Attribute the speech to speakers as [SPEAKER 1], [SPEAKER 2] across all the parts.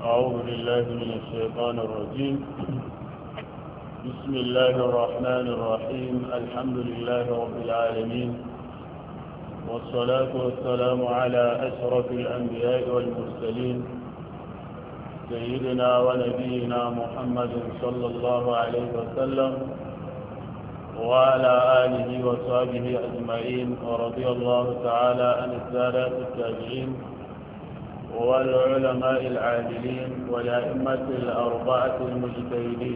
[SPEAKER 1] أعوذ بالله من الشيطان الرجيم. بسم الله الرحمن الرحيم. الحمد لله رب العالمين، والصلاة والسلام على أشرف الأنبياء والمرسلين سيدنا ونبينا محمد صلى الله عليه وسلم وعلى آله وصحبه أجمعين، ورضي الله تعالى عن السادة التابعين والعلماء العادلين والأئمة الأربعة المجتهدين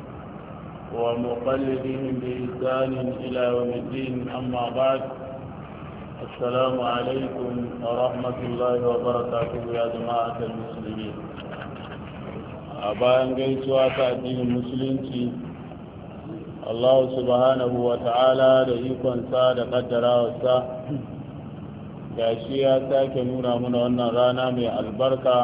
[SPEAKER 1] ومقلدهم بإحسان إلى يوم الدين. أما بعد، السلام عليكم ورحمة الله وبركاته يا جماعة المسلمين. bayan gaisuwa ta addinin musulunci, Allah subhanahu wa ta'ala da ikonsa da kaddarawarsa gashi ya sake nuna muna wannan rana mai albarka.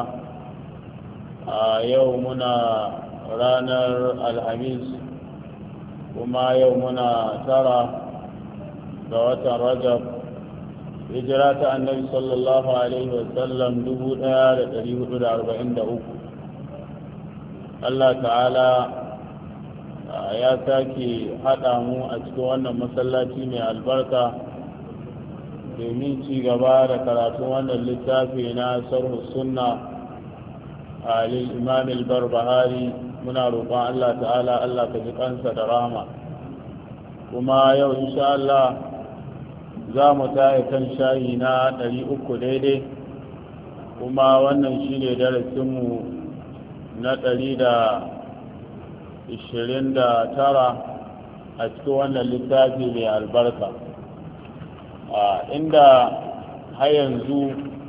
[SPEAKER 1] A yau muna ranar alhamis, kuma yau muna 9 ga watan rajab, hijira ta annabi sallallahu alaihi wasallam 1443. Allah ta'ala ya sake haɗa mu a cikin wannan masallaci mai albarka domin ci gaba da karatun wannan littafi na sharh sunna a imam al-barbahari. muna roƙon Allah ta'ala Allah ka ji kansa da rahama. kuma yau insha Allah za mu tayi kan shayi na 300 daidai, kuma wannan shine darasinmu na 129 a cikin wannan littafi mai albarka, inda har yanzu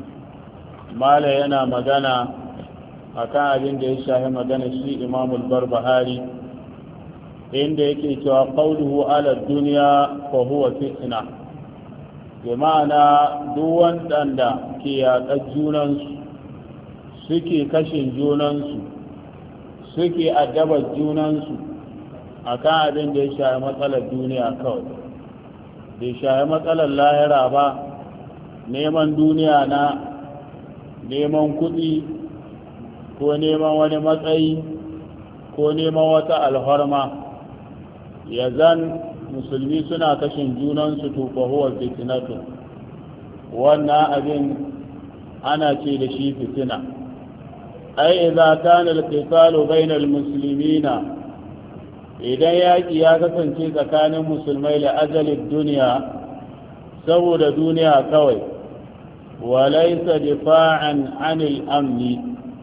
[SPEAKER 1] mala yana magana akan abin da ya shafi magana shi imamul barbahari, inda yake cewa qawluhu ala dunya fa huwa fitna, bi ma'ana duk wanda ke yaƙa junansu, suke kashin junansu, suke addabar junansu akan abin da ya shafi matsalar duniya kawai, bai shafi matsalar lahira ba. neman duniya na neman kuɗi ko neman wani matsayi ko neman wata alhorma, ya zan musulmi suna kashin junansu, to fa huwa fitnatun, wannan abin ana ce da shi fitina. ai idza kana al-qitalu bayna al-muslimina, idan yaki ya kasance tsakanin musulmai la ajalid dunya, saboda duniya kawai, wa laysa difa'an 'anil amni,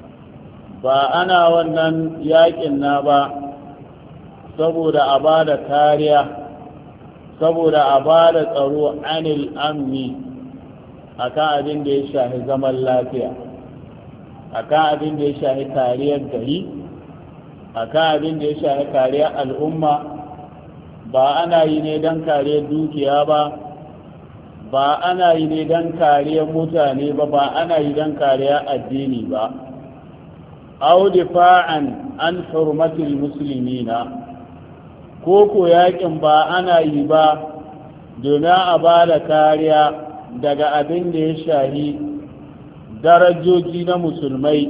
[SPEAKER 1] ba ana wannan yakin na ba saboda a bada kariya, saboda a bada tsaro 'anil amni akan abin da ya shafi zaman lafiya, akan abin da ya shafi kariyar gari, akan abin da ya shafi kariyar al'umma. ba ana yi ne don kariyar dukiya ba, ba ana yi ne don kariyar mutane ba, ba ana yi don kariyar addini ba. aw difa'an an hurmatil muslimina, ko yakin ba ana yi ba domin a ba da kariya daga abin da ya shahi darajoji na musulmai.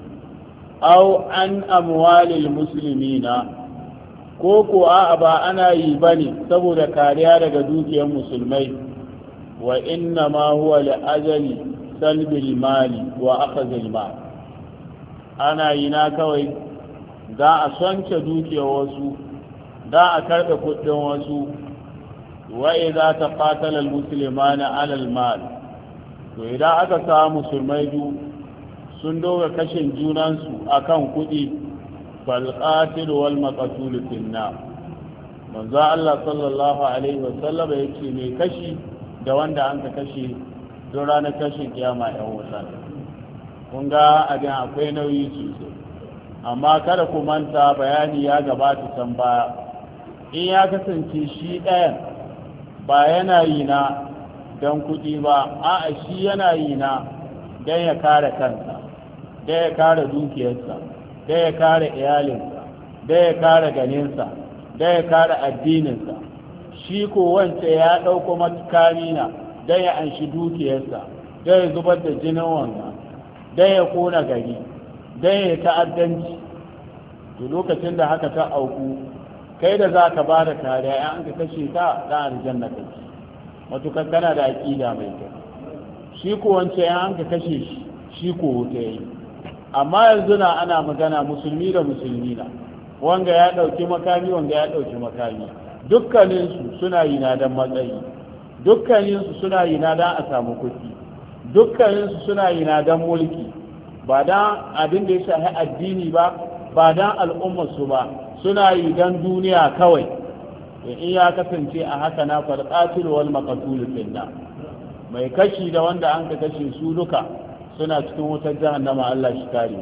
[SPEAKER 1] aw an amwalil muslimina, ko a ba ana yi bane saboda kariya daga dukiyar musulmai. wa inna ma huwa li ajali salbil mali wa akhadhil mal, ana yi na kawai za a sonce dukiyar wasu, za a karɓe kuɗin wasu. wa idza taqatala al muslimana ala al mal, to idan aka samu musulmai sun doga kashin junansu akan kuɗi, fal qatil wal maqtul finna. manzo Allah sallallahu alaihi wasallam yake mai kashi da wanda an ka kashe don ranar kashin kiyama yan wuta. kun ga abin akwai nauyi sosai, amma kada ku manta bayani ya gabata can baya. in ya kasance shi ɗayan ba yana yi na don kuɗi ba, a'a shi yana yi na don ya kare kansa, don ya kare dukiyarsa, don ya kare iyalinsa, don ya kare ganinsa, don ya kare addininsa. shi ko wance ya ɗauko makami na don ya anshi dukiyarsa, don ya zubar da jinin wannan, don ya kona gari, don ya ta'addanci, to lokacin da haka ta auku kai da za ka ba da kariya ya an ka kashe ta da aljanna kake matukar kana da aƙida mai kyau. Shi ko wance ya an ka kashe shi ko wuta yayi. Amma yanzu na ana magana musulmi da musulmi na, wanga ya ɗauki makami wanga ya ɗauki makami, dukkaninsu suna yi na dan matsayi, dukkaninsu suna yi na dan a samu kuɗi, dukkaninsu suna yi na dan mulki, ba dan abin da ya shafi addini ba dan al'ummarsu ba, suna yi dan duniya kawai. In ya kasance a haka na farqatil wal maqtul finna, mai kashi da wanda an ka kashe su duka suna cikin wutar jahannama. Allah shi kare.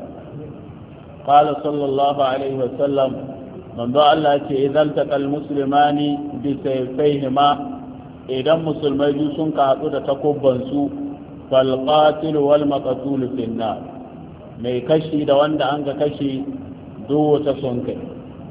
[SPEAKER 1] Qala sallallahu alaihi wa sallam, manzo Allah ce idan taqal muslimani bi sayfayhima, idan musulmai biyu sun ka hadu da takubban su, fal qatil wal maqtul finna, mai kashi da wanda an ka kashe duk wata son kai.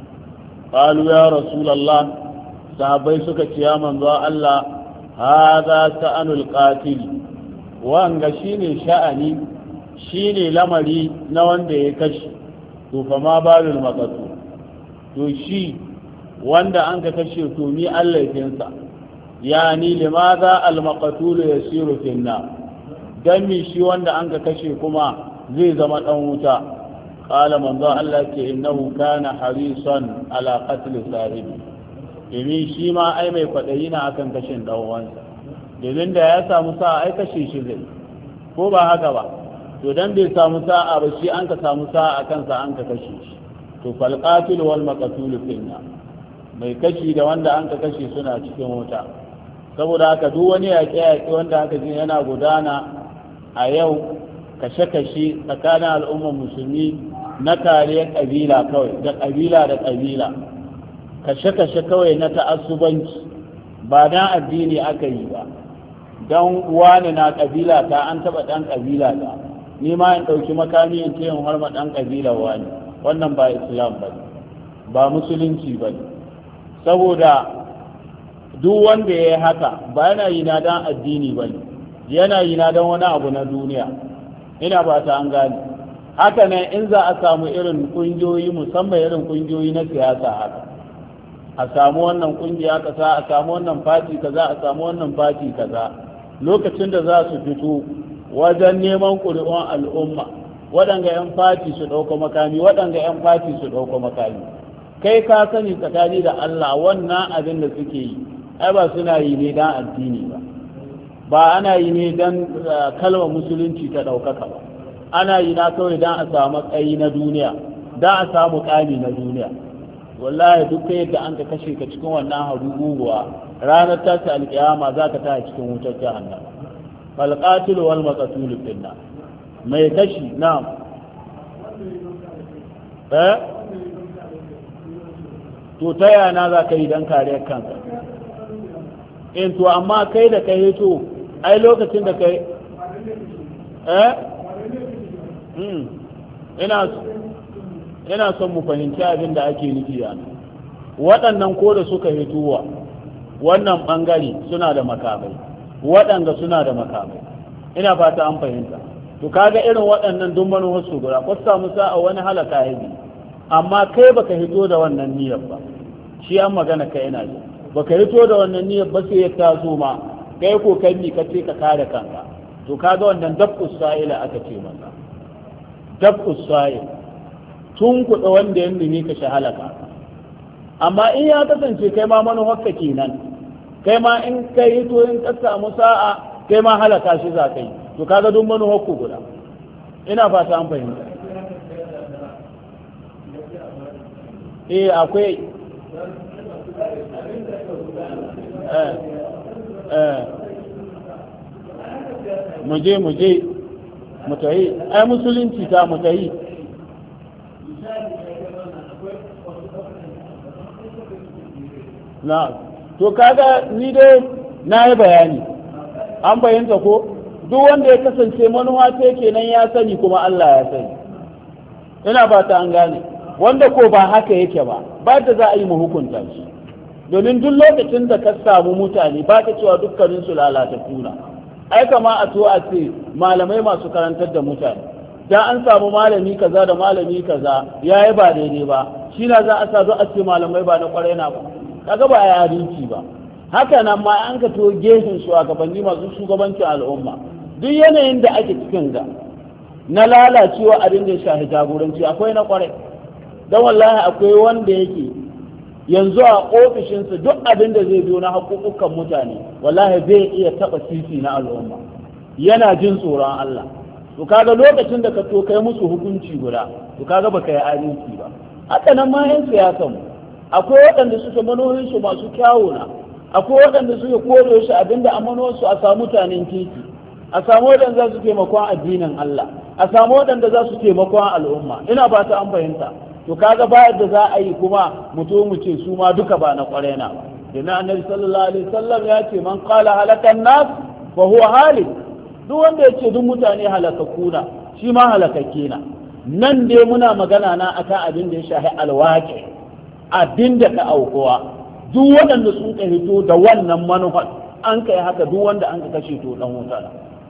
[SPEAKER 1] Qalu ya rasulullah, sahabbai suka ce ya manzo Allah, hadha sa'anul qatil, wanga shine sha'ani, shine lamari na wanda ya kashe, to fa ma balul maqtu, to shi wanda an ka kashe to ni Allah yafinsa, yani limadha al maqtul yasiru finna, dan mi shi wanda an ka kashe kuma zai zama dan wuta. Qala manzo Allah ce innahu kana harisan ala qatl sahibi, domin shi ma ai mai kwadayi na akan kashin dan uwansa, domin da ya samu sa'a ai kashe shi zai, ko ba haka ba? To dan bai samu sa'a ba shi an ka samu sa'a kansa an ka kashe shi. To fal qatil wal maqtul finna, mai kashi da wanda an ka kashe suna cikin wuta. Saboda haka duk wani yaƙe-yaƙe wanda aka ji yana gudana a yau, kashe-kashe tsakanin al'ummar musulmi na kariyar ƙabila kawai, da ƙabila da ƙabila, kashe-kashe kawai na ta'assubanci, ba dan addini aka yi ba, don wani na ƙabila ta an taɓa ɗan ƙabila ta, ni ma in ɗauki makami in ce in harma ɗan ƙabila wani, wannan ba islam ba ne, ba musulunci ba ne. Saboda duk wanda ya yi haka ba yana yi na dan addini ba ne, yana yi na dan wani abu na duniya. Ina ba ta an gane. Haka ne in za a samu irin ƙungiyoyi, musamman irin ƙungiyoyi na siyasa haka, a samu wannan ƙungiya kaza, a samu wannan fati kaza, a samu wannan fati kaza, lokacin da za su fito wajen neman ƙuri'un al'umma, waɗanga 'yan fati su ɗauko makami, waɗanga 'yan fati su ɗauko makami. Kai ka sani tsakani da Allah wannan abin da suke yi, ai ba suna yi ne don addini ba ana yi ne don kalmar musulunci ta ɗaukaka ba, ana yi na kawai don a samu matsayi na duniya, don a samu ƙami na duniya. Wallahi duk yadda an ka kashe ka cikin wannan haruguwa, ranar tashi alƙiyama za ka ta cikin wutar jahannama. fal qatil wal maqtul finna, mai kashi na to ta yana za ka yi don kariyar kanka? In to amma kai da kai to ai lokacin da kai ina son mu fahimci abin da ake nufi yana. Waɗannan ko da suka hituwa wannan ɓangare suna da makamai, waɗanda suna da makamai, ina fata an fahimta. To kaga irin waɗannan duk manuwarsu guda, ko samu sa'a wani halaka ya bi, amma kai baka hito da wannan niyyar ba, shi an magana kai ina ji, baka hito da wannan niyyar ba sai ya taso ma, kai ko kai ni ka ce ka kare kanka. To kaga wannan dab'us sa'ila aka ce masa, dab'us sa'il, tun kuɗa wanda ya nemi ka shahalaka. Amma in ya kasance kai ma manuwarka kenan, kai ma in kai hito in ka samu sa'a kai ma halaka shi za ka yi, to kaga duk manuwar ku guda. Ina fata an fahimta. Akwai muje mu tayi, ai musulunci ta mu tayi. Na to kaga ni dai na yi bayani, an bayanta ko duk wanda ya kasance manuwa ce kenan ya sani kuma Allah ya sani. Ina ba ta an gane, wanda ko ba haka yake ba da za a yi mu hukunta shi, domin duk lokacin da ka samu mutane ba ka cewa dukkanin su lalata tuna. Ai kama a to a ce malamai masu karantar da mutane dan an samu malami kaza da malami kaza yayi ba daidai ba shi na za a sa zo a ce malamai ba na kwarai na ba kaga ba ya adalci ba haka nan ma an ka to gefen shugabanni masu shugabancin al'umma duk yanayin da ake cikin ga na lalacewa abin da ya shahi jagoranci akwai na kwarai don wallahi akwai wanda yake yanzu a ofishinsa duk abin da zai biyo na haƙuƙukan mutane wallahi zai iya taɓa sisi na al'umma yana jin tsoron Allah to kaga lokacin da ka to kai musu hukunci guda to kaga baka yi adalci ba haka nan ma yan siyasa mu akwai waɗanda suke manohin su masu kyawu na akwai waɗanda suke kore shi abinda amano su a samu mutanen titi a samu waɗanda za su taimakon addinin Allah a samu waɗanda za su taimakon al'umma ina ba ta an fahimta to kaga bayar da za a yi kuma mutum mu ce su ma duka ba na kwarai na ba dina annabi sallallahu alaihi wasallam ya ce man qala halakan nas fa huwa halik duk wanda ya ce duk mutane halakakku na shi ma halakakke na nan dai muna magana na akan abin da ya shahi alwaƙi abin da ka aukuwa duk waɗanda sun ka hito da wannan manufar an kai haka duk wanda an ka kashe to dan wuta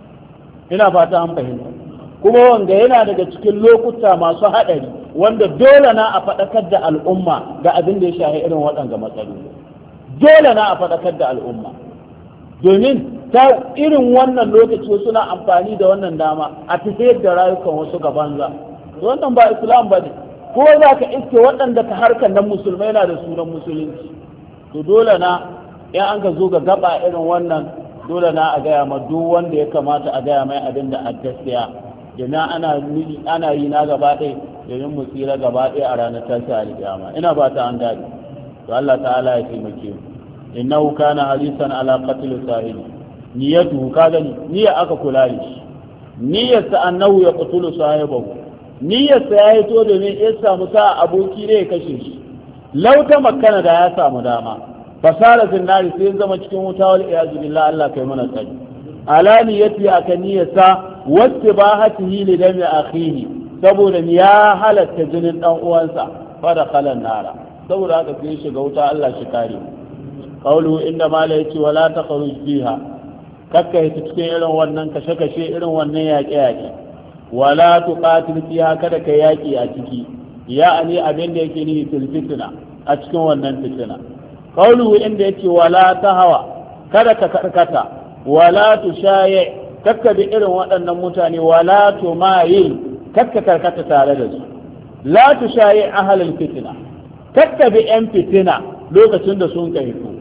[SPEAKER 1] ina fata an fahimta kuma wanga yana daga cikin lokuta masu haɗari wanda dole na a faɗakar da al'umma ga abin da ya shahi irin waɗanga matsaloli dole na a faɗakar da al'umma domin ta irin wannan lokaci suna amfani da wannan dama a tafiyar da rayukan wasu ga banza wannan ba islam ba ne ko za ka iske waɗanda ka harkar nan musulmai na da sunan musulunci to dole na in an ka zo ga gaba irin wannan dole na a gaya ma duk wanda ya kamata a gaya mai abin da a gaskiya domin ana yi na gaba ɗaya domin mu tsira gaba ɗaya a ranar tashi alƙiyama ina ba ta an dadi to Allah ta'ala ya taimake mu innahu kana halisan ala qatl sahibi niyyatu ka gani niyya aka kula da shi niyyarsa annahu ya qatulu sahibahu niyyarsa ya yi to domin ya samu sa aboki ne ya kashe shi lauta makana da ya samu dama fasara zinnari sai zama cikin wuta wal iyazu billah Allah kai mana tsari ala niyyati aka niyyarsa wattibahatihi li dami akhihi saboda ya halatta jinin dan uwansa fa da khalan nara saboda haka sai shiga wuta Allah shi kare qawlu inda mala yace wala takhruj fiha kakka ta cikin irin wannan kashe-kashe irin wannan yaƙe-yaƙe wala tuqatil fiha kada ka yaƙi a ciki ya'ani abin da yake nihi fitina a cikin wannan fitina qawluhu inda yake wala tahawa kada ka karkata wala tushayi kakka bi irin waɗannan mutane wala tumayil kakka karkata tare da su la tushayi ahlul fitina kakka bi yan fitina lokacin da sun kai ku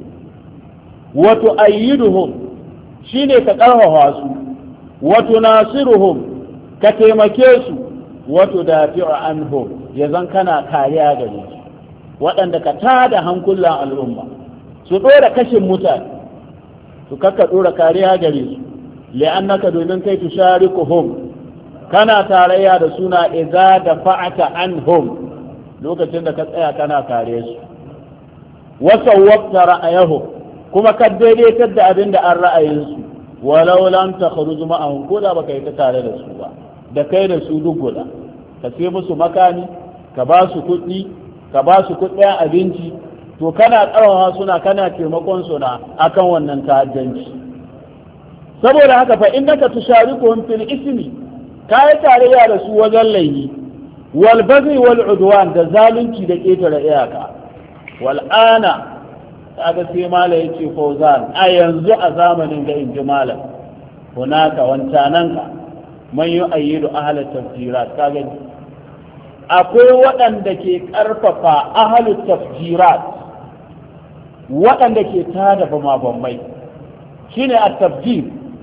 [SPEAKER 1] wa tu'ayyiduhum shine ka karfafa su wato nasiruhum ka taimake su wato dafi'u anhum ya zan kana kariya gare su waɗanda ka tada hankulan al'umma su ɗora kashin mutane su kakka ɗora kariya gare su li'annaka domin kai tusharikuhum kana tarayya da suna idza dafa'ata anhum lokacin da ka tsaya kana kare su wa sawwabta ra'ayahum kuma ka daidaitar da abin da an ra'ayinsu walau lam takhruj ma'ahum ko da baka yi ta tare da su ba da kai da su duk guda ka sai musu makami ka ba su kuɗi ka ba su kuɗin abinci to kana tsarawa suna kana taimakon suna akan wannan ta'addanci saboda haka fa innaka tusharikuhum fil ismi kai tarayya da su wajen laifi wal baghi wal udwan da zalunci da ketare iyaka wal ana kaga sai mala yace fauzan a yanzu a zamanin ga inji malam hunaka wancananka man yu'ayyidu ahla tafjirat kaga akwai waɗanda ke ƙarfafa ahlu tafjirat waɗanda ke tada bama-bamai shine at-tafjir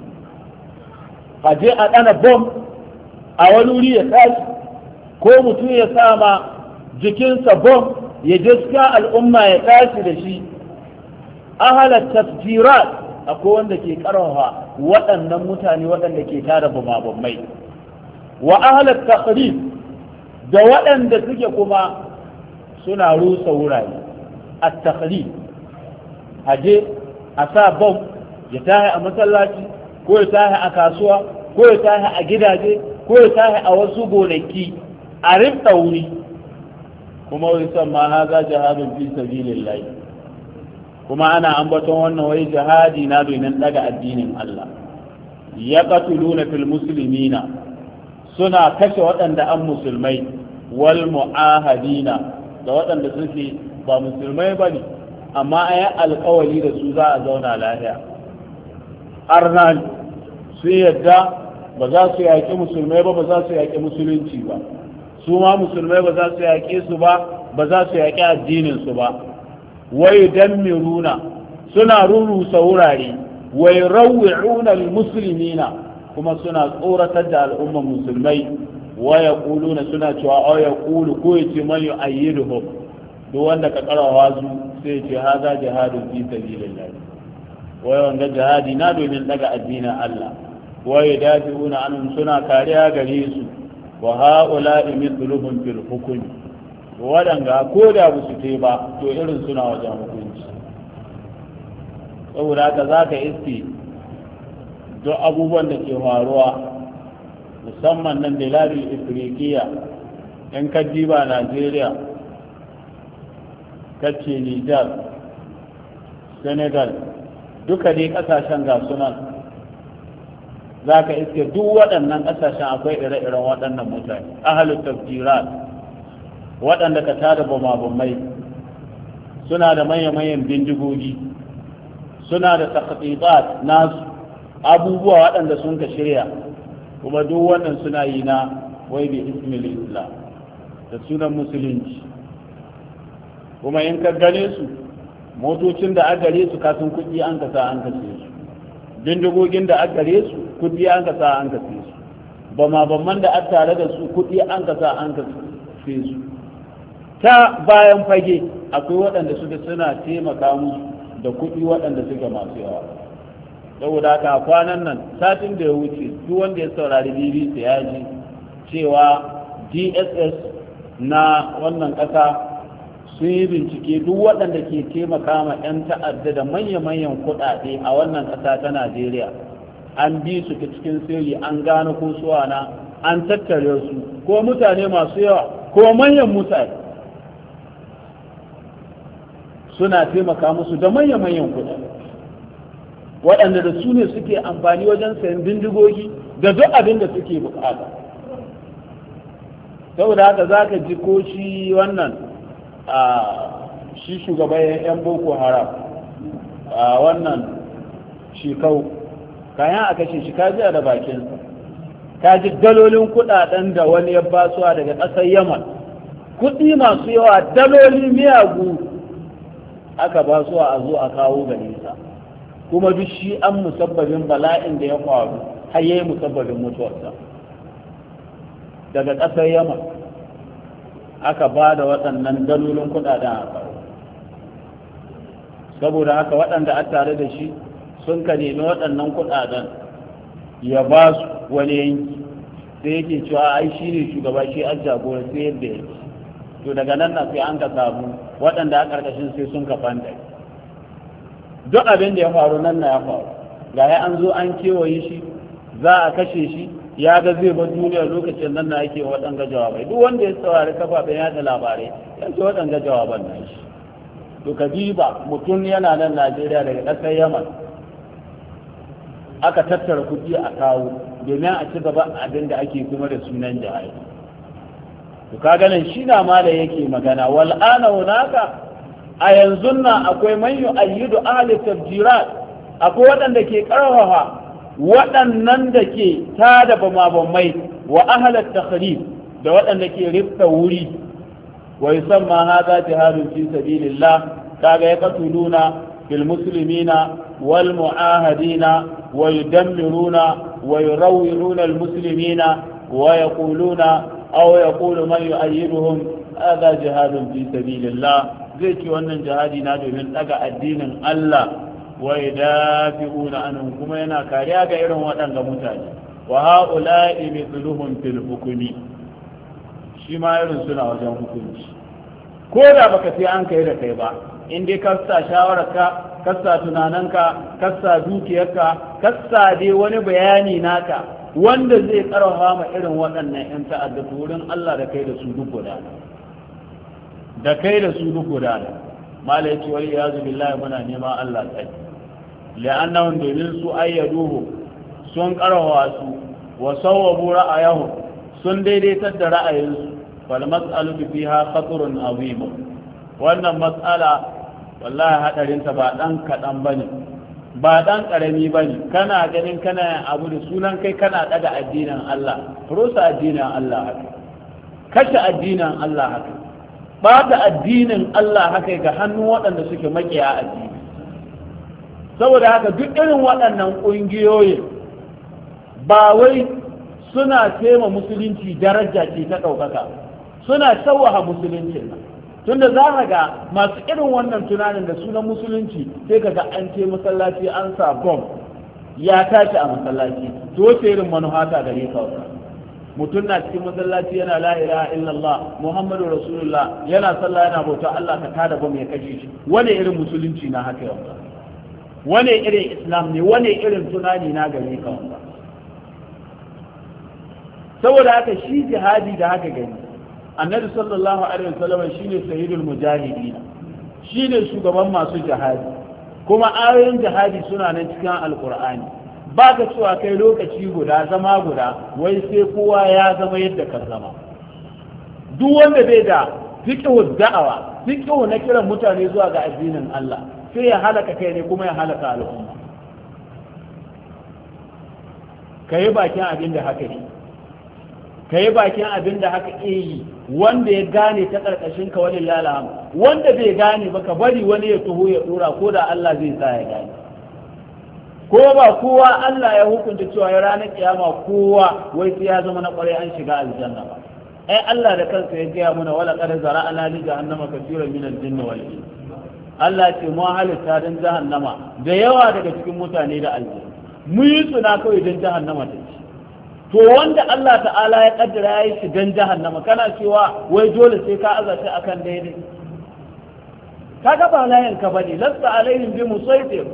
[SPEAKER 1] a je a ɗana bom a wani wuri ya tashi ko mutum ya sama jikinsa bom ya jiska al'umma ya tashi da shi ahalar tafjirat akwai wanda ke karawa waɗannan mutane waɗanda ke tada bumabumai wa ahalar takhrib da waɗanda suke kuma suna rusa wurare a takhrib aje a sa bom ya tahi a masallaci ko ya tahi a kasuwa ko ya tahi a gidaje ko ya tahi a wasu gonaki a rifta wuri kuma wai san ma haza jihadin fi sabilillah kuma ana ambaton wannan wai jihadi na domin daga addinin Allah ya qatuluna fil muslimina suna kashe waɗanda an musulmai wal mu'ahadina da waɗanda suke ba musulmai ba ne amma an yi alkawari da su za a zauna lafiya arnan sun yadda ba za su yaƙi musulmai ba za su yaƙi musulunci ba su ma musulmai ba za su yaƙe su ba za su yaƙi addininsu ba wai dammiruna suna rurrusa wurare wai rawwi'una almuslimina kuma suna tsoratar da al'umman musulmai wa yaquluna suna cewa aw yaqulu ko yace man yu'ayyiduhum duk wanda ka karawa su sai ce haza jihadun fi sabilillah wai wanda jihadi na domin daga addinin Allah wa yadafi'una anhum suna kariya gare su wa ha'ula'i mithluhum fil hukm wadanga ko da ba su te ba to irin suna wajen hukunci saboda haka zaka iske duk abubuwan da ke faruwa musamman nan da lalil ifriqiya in kaddiba Najeriya kace Niger Senegal duka dai kasashen ga sunan za ka iske duk waɗannan ƙasashen akwai ire-iren waɗannan mutane ahalu tafjirat waɗanda ka tada bama-bamai suna da manya-manyan bindigogi suna da takatibat nasu abubuwa waɗanda sun ka shirya kuma duk wannan suna yi na wai bi ismil islam da sunan musulunci kuma in ka gane su motocin da aka gare su kasan kuɗi an ka sa an ka su bindigogin da aka gare su kudi an ka sa an ka fi su ba ma bamman da aka tare da su kudi an ka sa an ka fi su ta bayan fage akwai waɗanda suka suna taimaka musu da kudi waɗanda suka masu yawa saboda haka kwanan nan satin da ya wuce duk wanda ya saurari BBC ya ji cewa DSS na wannan ƙasa sun yi bincike duk waɗanda ke taimaka ma 'yan ta'adda da manya-manyan kuɗaɗe a wannan ƙasa ta Najeriya an bi su ta cikin sirri an gano ko suwana an tattare su ko mutane masu yawa ko manyan mutane suna taimaka musu da manya-manyan kuɗaɗe waɗanda da su ne suke amfani wajen sayan bindigogi da duk abin da suke bukata saboda haka za ka ji ko shi wannan shi shugaban 'yan boko haram wannan shekau kayan a kashe shi kaji da bakinsa kaji dalolin kudaden da wani ya basuwa daga ƙasar yaman kudi masu yawa daloli miyagu aka basuwa a zo a kawo ga nisa kuma duk shi an musabbabin bala'in da ya faru har yayi musabbabin mutuwarsa daga ƙasar yaman aka ba da waɗannan dalolin kudaden a kawo saboda haka waɗanda a tare da shi sun ka nemi waɗannan kudaden ya ba su wani yanki sai yake cewa ai shi ne shugaba shi an jagora sai yadda yake to daga nan na sai an ka samu waɗanda a ƙarƙashin sai sun ka fanda duk abin da ya faru nan na ya faru ga ya an zo an kewaye shi za a kashe shi ya ga zai bar duniya lokacin nan na yake waɗanga jawabai duk wanda ya saurari kafafen yaɗa labarai ya ce waɗanga jawaban na shi to kadiba mutum yana nan Najeriya daga ƙasar Yaman aka tattara kuɗi a kawo domin a ci gaba abin da ake kuma da sunan jihadi to ka ganin shi na ma da yake magana wal ana hunaka a yanzu na akwai man yu'ayyidu ahli tafjirat akwai waɗanda ke karfafa waɗannan da ke tada bamabamai wa ahli takhrib da waɗanda ke rifta wuri wa yusamma hadha jihadun fi sabilillah kaga ya katuluna bil muslimina wal mu'ahadina ويدمرون ويروعون المسلمين ويقولون أو يقول من يؤيدهم هذا جهاد في سبيل الله زيك وأن جهادي نادو من لقى الدين الله ويدافعون عنهم كما يناكا يا غيرهم وأنغ متاج وهؤلاء مثلهم في الحكم شما يرسل وجه حكم كودا بك سيانك إذا كيبا in dai ka sa shawararka ka sa tunaninka ka sa dukiyarka ka sa dai wani bayani naka wanda zai karfafa ma irin waɗannan 'yan ta'adda wurin Allah da kai da su duk guda mala yace wal iyazu billahi muna nema Allah tsari la'annahum domin su ayyaduhu sun karfafa su wa sawwabu ra'ayahu sun daidaitar da ra'ayinsu wal mas'alatu fiha khatrun azim wannan mas'ala wallahi hadarinta ba dan kadan bane ba dan karami bane kana ganin kana abu da sunan kai kana daga addinin Allah rusa addinin Allah haka kashe addinin Allah haka bata addinin Allah haka ga hannun waɗanda suke makiya addini saboda haka duk irin waɗannan ƙungiyoyi ba wai suna tema musulunci daraja ce ta ɗaukaka suna shawaha musuluncin nan tunda za ka ga masu irin wannan tunanin da sunan musulunci sai ka ga an ce masallaci an sa bom ya tashi a masallaci to wace irin manuhata gare ka wata mutum na cikin masallaci yana la ilaha illallah muhammadu rasulullah yana sallah yana bauta Allah ka tada bom ya kashe shi wane irin musulunci na haka yau wane irin islam ne wane irin tunani na gare ka wata saboda haka shi jihadi da haka gani annabi sallallahu alaihi wasallam shine sayyidul mujahidin shine shugaban masu jihadi kuma ayoyin jihadi suna nan cikin alqur'ani ba ka cewa kai lokaci guda zama guda wai sai kowa ya zama yadda ka zama duk wanda bai da fiqhu da'awa fiqhu na kiran mutane zuwa ga addinin Allah sai ya halaka kai ne kuma ya halaka al'umma kai bakin abin da haka ne kai bakin abin da haka yi wanda ya gane ta karkashin ka wani lalama wanda bai gane ba ka bari wani ya tuho ya dora ko da Allah zai sa ya gane ko ba kowa Allah ya hukunta cewa ya ranar kiyama kowa wai sai ya zama na kwarai an shiga aljanna ba ai Allah da kansa ya gaya mana wala qad zara'ana li jahannama kaseeran min al-jinni wal ins Allah ce mu halitta dan jahannama da yawa daga cikin mutane da aljanna mu yi suna kawai dan jahannama ta ci to wanda Allah ta'ala ya kaddara ya yi shi dan jahannama kana cewa wai dole sai ka azace akan daidai kaga ba layin ka bane lasta alaihim bi musaytir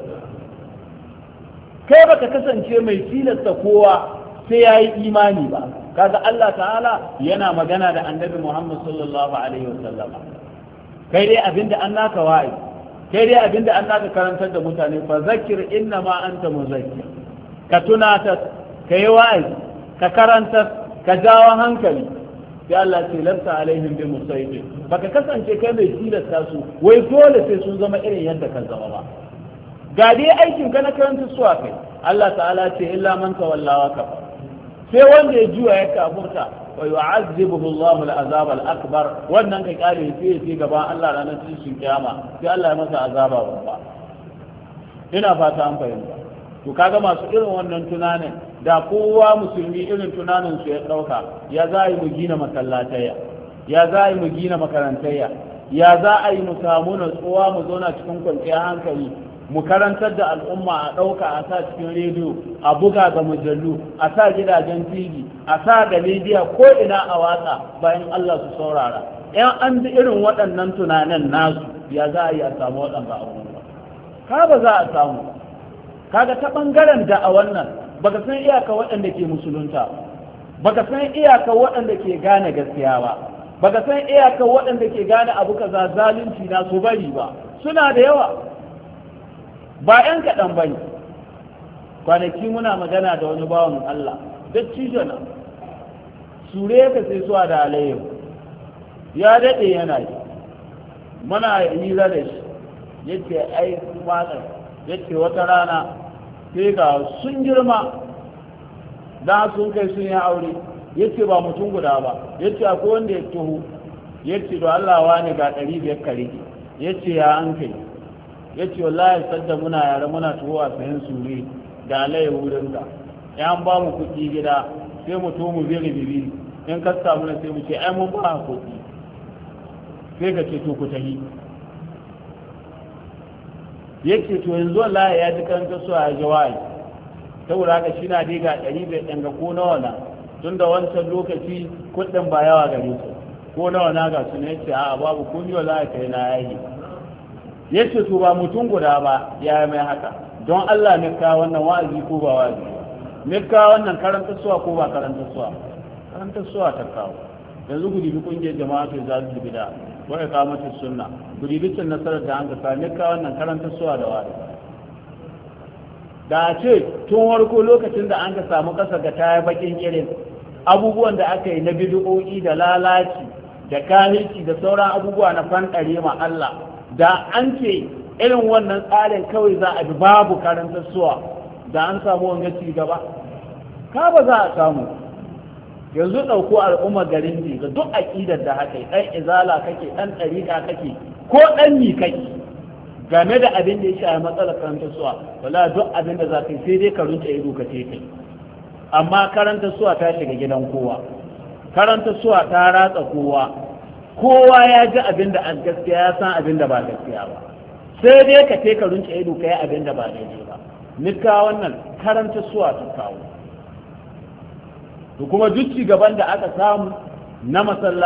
[SPEAKER 1] kai baka kasance mai tilasta kowa sai yayi imani ba kaga Allah ta'ala yana magana da annabi Muhammad sallallahu alaihi wasallam kai dai abinda an naka wa'i kai dai abinda an naka karantar da mutane fa zakir inna ma anta muzakkir ka tunata kai wa'i ka karanta ka jawo hankali sai Allah ce lanta alaihim bi musaytir baka kasance kai mai tilasta su wai dole sai sun zama irin yadda ka zama ba ga dai aikin ka na karanta su a kai Allah ta'ala ce illa man tawalla wa kafa sai wanda ya juya ya kafurta wa yu'azzibuhu Allah al-azab al-akbar wannan kai kare sai ya gaba Allah ranar cikin kiyama sai Allah ya masa azaba babba ina fata an fahimta to kaga masu irin wannan tunanin da kowa musulmi irin tunanin su ya dauka ya za a yi mu gina masallataya ya za a yi mu gina makarantaya ya za a yi mu samu natsuwa mu zauna cikin kwanciyar hankali mu karantar da al'umma a dauka a sa cikin rediyo a buga ga mujallu a sa gidajen tv a sa ga media ko ina a watsa bayan Allah su saurara yan an bi irin waɗannan tunanin nasu ya za a yi a samu waɗanda abubuwa ka ba za a samu kaga ta bangaren da a wannan baka san iyaka waɗanda ke musulunta baka san iyaka waɗanda ke gane gaskiya ba baka san iyaka waɗanda ke gane abu kaza zalunci na su bari ba suna da yawa ba yan kaɗan bane kwanaki muna magana da wani bawan Allah dattijo na sure ka sai suwa da alayyu ya daɗe yana yi muna hira da shi yace ai malam yace wata rana sai ga sun girma da sun kai sun yi aure yace ba mutum guda ba yace akwai wanda ya tuhu yace to Allah wani ga 500 kare yace ya an kai yace wallahi sadda muna yare muna tuhuwa sayan sure da alai wurin da yan ba mu kuɗi gida sai mu to mu biri bibi in ka samu na sai mu ce ai mun ba kuɗi sai ka ce to ku tahi yake to yanzu wallahi ya ji karanta su a jawahi saboda haka shi na dai ga 100 ɗan ga ko nawa na tunda wancan lokaci kuɗin ba yawa gare su ko nawa na ga su ne yace a babu ko ni wallahi kai na yayi yace to ba mutum guda ba ya mai haka don Allah ne ka wannan wa'azi ko ba wa'azi ne ka wannan karanta suwa ko ba karanta suwa ta kawo yanzu ku dibi kungiyar jama'a ta zazu bid'a ko ya kawo mata sunna ku dibi cin nasarar da an ga sami ka wannan karanta suwa da wa'azi da ce tun warko lokacin da an ka samu kasa ga taya bakin kirin abubuwan da aka yi na bid'o'i da lalaci da kahirci da sauran abubuwa na fanɗare ma Allah da an ce irin wannan tsarin kawai za a bi babu karantar suwa da an samu wanga ci gaba ka ba za a samu. yanzu ɗauko al'ummar garin ji ga duk aƙidar da haka ɗan izala kake ɗan ɗariƙa kake ko ɗan mi kake game da abin da ya shafi matsalar karantar suwa wala duk abin da za ka yi sai dai ka runce ido ka ce kai amma karantar suwa ta shiga gidan kowa karantar suwa ta ratsa kowa ya ji abin da an gaskiya ya san abin da ba gaskiya ba sai dai ka ce ka runce ido ka yi abin da ba daidai ba nika wannan karantar suwa ta kawo to kuma duk ci gaban da aka samu na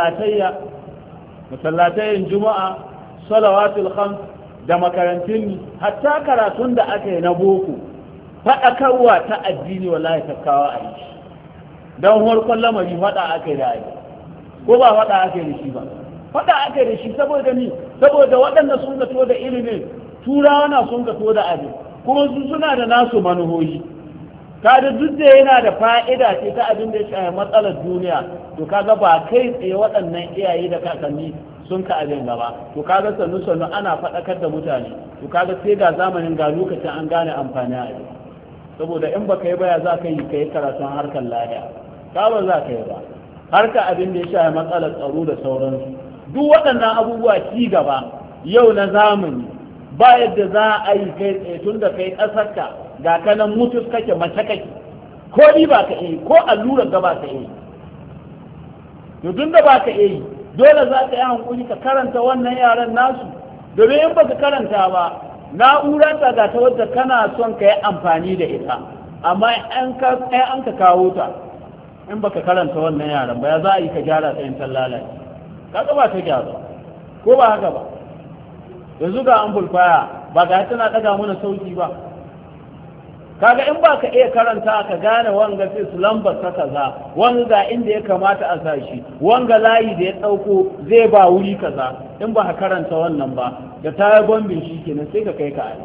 [SPEAKER 1] masallatayin juma'a salawatul khams da makarantun hatta karatun da aka yi na boko faɗakarwa ta addini wallahi ta kawo a yi don harkon lamari faɗa aka yi da aiki ko ba faɗa aka yi da shi ba faɗa aka yi da shi saboda ni saboda waɗanda sun gato da ilimin turawa na sun gato da abin kuma su suna da nasu manuhoyi kada duk da yana da fa'ida ce ta abin da ya shafi matsalar duniya to kaga ba kai tsaye waɗannan iyaye da kakanni sun ka abin gaba to kaga sannu ana faɗakar da mutane to kaga sai ga zamanin ga lokacin an gane amfani a yi saboda in baka yi baya za ka yi karatun harkar lahiya ka ba za ka yi ba harka abin da ya shafi matsalar tsaro da sauransu duk waɗannan abubuwa ci gaba yau na zamani ba yadda za a yi kai tsaye tun da kai ƙasarka ga kanan mutus kake mace kake ko ni ba ka yi ko allurar ga ba ka yi to tun da ba ka yi dole za ka yi hankuli ka karanta wannan yaran nasu domin in baka karanta ba na'ura ta ga ta wadda kana son ka yi amfani da ita amma an ka kawo ta in baka karanta wannan yaran ba ya za a yi ka gyara ta in ta lalace kaga ba ta gyara ko ba haka ba yanzu ga amplifier ba ga tana daga mana sauki ba kaga in ba ka iya karanta ka gane wanga sai su lambar ta kaza wanga ga inda ya kamata a sashi wanga layi da ya dauko zai ba wuri kaza in ba ka karanta wannan ba da ta bombin shi kenan sai ka kai ka ai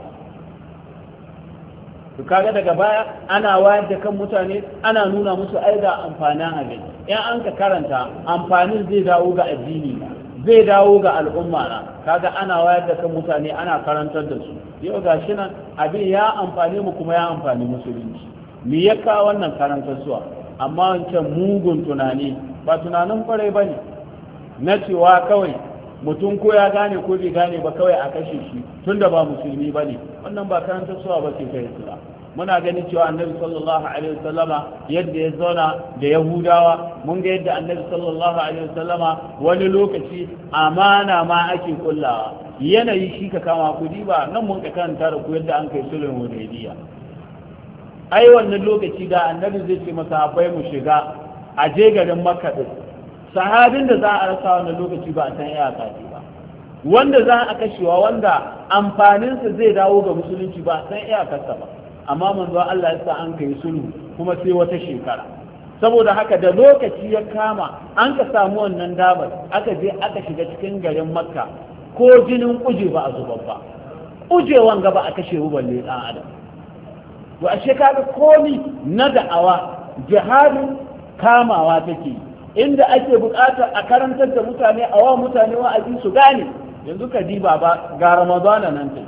[SPEAKER 1] to kaga daga baya ana wayar da kan mutane ana nuna musu ai ga amfanin abin in an ka karanta amfanin zai dawo ga addini zai dawo ga al'umma na kaga ana wayar da kan mutane ana karantar da su yau ga shi nan abin ya amfani mu kuma ya amfani musulunci me ya kawo wannan karantar suwa amma wancan mugun tunani ba tunanin kwarai ba ne na cewa kawai mutum ko ya gane ko bai gane ba kawai a kashe shi tunda ba musulmi ba ne wannan ba karantar suwa ba ce kai islam muna ganin cewa annabi sallallahu alaihi wasallama yadda ya zauna da yahudawa mun ga yadda annabi sallallahu alaihi wasallama wani lokaci amana ma ake kullawa yanayi shi ka kama kudi ba nan mun ka karanta da ku yadda an kai sulhun hudaybiya ai wannan lokaci da annabi zai ce masahabai mu shiga a je garin makka din sahabin da za a rasa wannan lokaci ba a san iyaka ce ba wanda za a kashewa wanda amfaninsa zai dawo ga musulunci ba a san iyakarsa ba amma manzo Allah ya sa an kai sulhu kuma sai wata shekara saboda haka da lokaci ya kama an ka samu wannan damar aka je aka shiga cikin garin makka ko jinin kuje ba a zubar ba kujewan gaba a kashe balle dan adam to a shekara komi na da'awa jihadin kamawa take inda ake bukatar a karantar da mutane a wa mutane wa'azi su gane yanzu ka diba ba ga ramadana nan take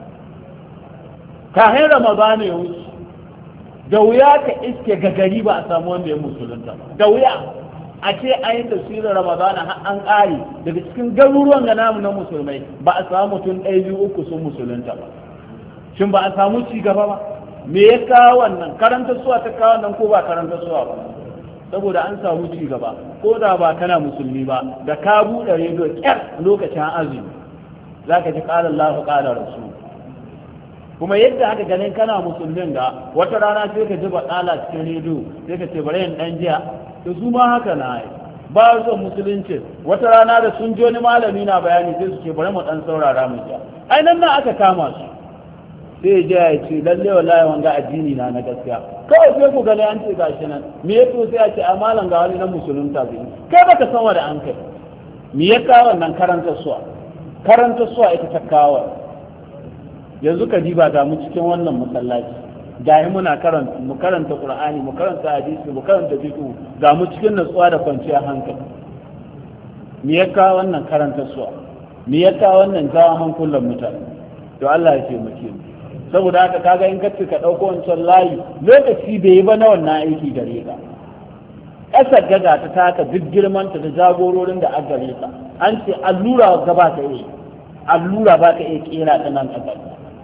[SPEAKER 1] kahin ramadana ya wuce da wuya ka iske gagari ba a samu wanda ya musulunta da wuya a ce an yi tafsirin ramadana har an ƙare daga cikin garuruwan ga namu na musulmai ba a samu mutum 1-2-3 sun musulunta ba shin ba a samu ci gaba ba me ya kawo wannan karanta suwa ta kawo nan ko ba karanta suwa ba saboda an samu ci gaba ko da ba kana musulmi ba da ka buɗe rediyo ƙyar lokacin azumi za ka ji ƙala Allah ƙala Rasul kuma yadda haka ganin kana musulmin ga wata rana sai ka ji baɗala cikin rediyo sai ka ce bari in ɗan jiya da su ma haka na yi ba zuwa musulunci wata rana da sun ji wani malami na bayani sai su ce bari mu ɗan saurara mu jiya ai nan na aka kama su sai ya ce lalle wallahi wanga addini na gaskiya kawai sai ku gani an ce gashi nan me ya to sai a ce a malam ga wani nan musulunta zai kai baka san wanda an kai me ya kawo wannan karanta suwa ita ta kawo yanzu ka diba ga mu cikin wannan masallaci gayi muna mu karanta Qur'ani mu karanta hadisi mu karanta fiqh ga mu cikin nutsuwa da kwanciyar hankali me ya kawo wannan karanta suwa me ya kawo wannan jawo hankulan mutane to Allah ya taimake mu saboda haka kaga in kace ka dauko wancan layi lokaci bai yi ba na wannan aiki gare ka ƙasar gaga ta taka duk girmanta da jagororin da aka gare ka an ce allura ga ba ka iya allura ba ka iya kera ta nan ƙasar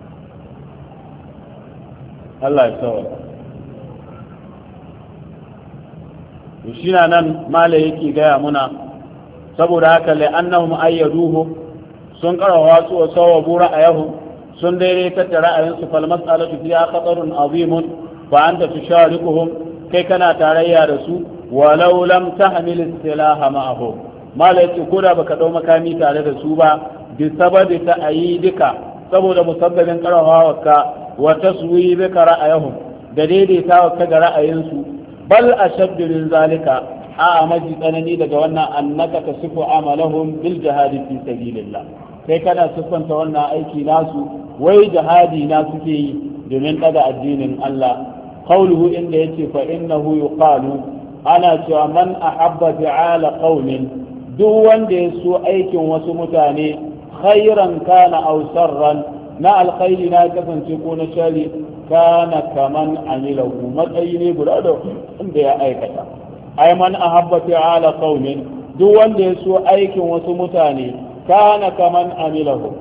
[SPEAKER 1] Allah ya sawa to shi na nan mala yake gaya muna saboda haka la'annahum ayyaduhu sun karawa su wa sawabu ra'ayahum sun daidaitar da ra'ayinsu fal mas'alatu fiha khatarun azimun fa anta tusharikuhum kai kana tarayya da su walau lam tahmil istilaha ma'ahu mala yake koda baka dau makami tare da su ba bi sababi ta'yidika saboda musabbabin karawawarka wa taswibika ra'ayahum da daidaitawa ka ga ra'ayinsu bal ashaddu min zalika a maji tsanani daga wannan annaka tasifu amalahum bil jihadi fi sabilillah kai kana siffanta wannan aiki nasu wai jihadi na suke yi domin daga addinin Allah qawluhu inda yace fa innahu yuqalu ana cewa man ahabba fi'ala qaumin duk wanda ya so aikin wasu mutane khairan kana aw sharran na alkhairi na kasance ko na shari kana kaman amilahu matsayi ne guda da inda ya aikata ai man ahabba fi'ala qaumin duk wanda ya so aikin wasu mutane kana kaman amilahu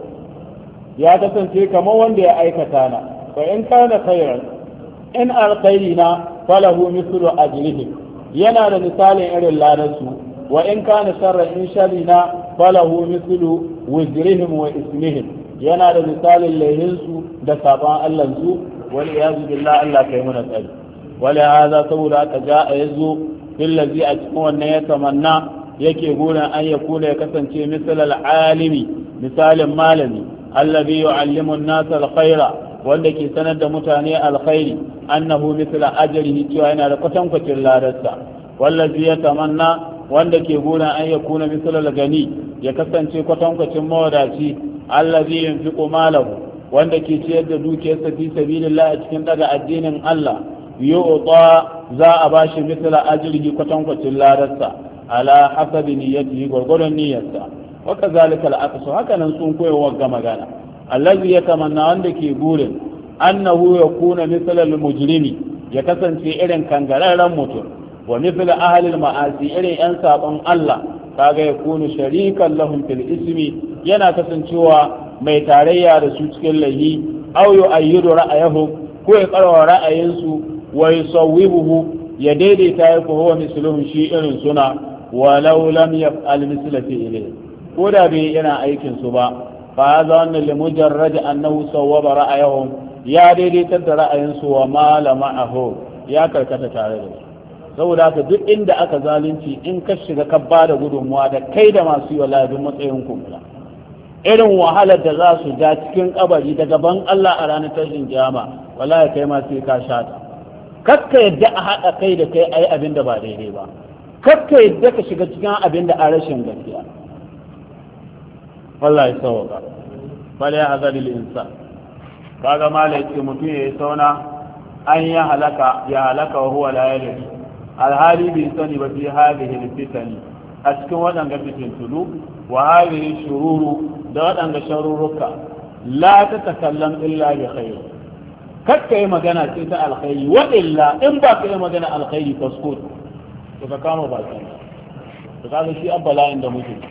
[SPEAKER 1] ya kasance kamar wanda ya aikata na fa in kana khairan in alkhairi na falahu mithlu ajrihi yana da misalin irin ladarsu wa in kana sharran in shari na falahu mithlu wuzrihim wa ismihim yana da misalin laihinsu da saban Allahnsu wal iyazu billah Allah kai mana tsari wala hadha saboda aka ja'a yazo fil ladzi a cikin wannan ya tamanna yake gurin an ya kula ya kasance misal alimi misalin malami allazi yu'allimu an-nasa al-khaira wanda ke sanar da mutane alkhairi annahu misla ajrihi cewa yana da kwatankwacin ladarsa wallazi ya tamanna wanda ke gurin an ya kuna misal al-gani ya kasance kwatankwacin mawadaci allazi yunfiqu malahu wanda ke ciyar da dukiyarsa fi sabilillah a cikin daga addinin Allah yu'ta za a bashi misla ajrihi kwatankwacin ladarsa ala hasabi niyyatihi gurgurun niyyarsa wa kazalika al-aqsu hakanan sun koyewa ga magana allazi yatamanna wanda ke burin annahu yakuna misla al-mujrimi ya kasance irin kangararren mutum wa misla ahli al-ma'asi irin yan sabon Allah kaga yakunu sharikan lahum fil ismi yana kasancewa mai tarayya da su cikin lahi aw yu'ayyidu ra'ayahum ko ya karwa ra'ayinsu wa yusawwibuhu ya daidaita ya ko huwa misluhum shi irin suna walau lam yaf'al misla fi ilayhi ko da bai yana aikin su ba fa hadha wannan li mujarrad annahu sawwaba ra'ayahum ya daidaita da ra'ayinsu wa mala ma'ahu ya karkata tare da su saboda haka duk inda aka zalunci in ka shiga ka bada gudunmuwa da kai da masu yi wallahi duk matsayin kumula irin wahalar da za su ja cikin kabari da gaban Allah a ranar tashin kiyama wallahi kai ma sai ka shata kakka yadda a haɗa kai da kai ayi abin da ba daidai ba kakka yadda ka shiga cikin abin da a rashin gaskiya wallahi sawaka bal ya hazalil insan kaga malai ce mutum yayi sauna an ya halaka wa huwa la yadri alhali bai sani ba fi hadhihi fitani a cikin waɗanda fitintulu wa hadhihi shururu da waɗanda sharurruka la ta takallam illa bi khair kakka yi magana ce ta alkhairi wa illa in ba ka yi magana alkhairi faskut to ka kama baki to kaga shi abbala'in da muke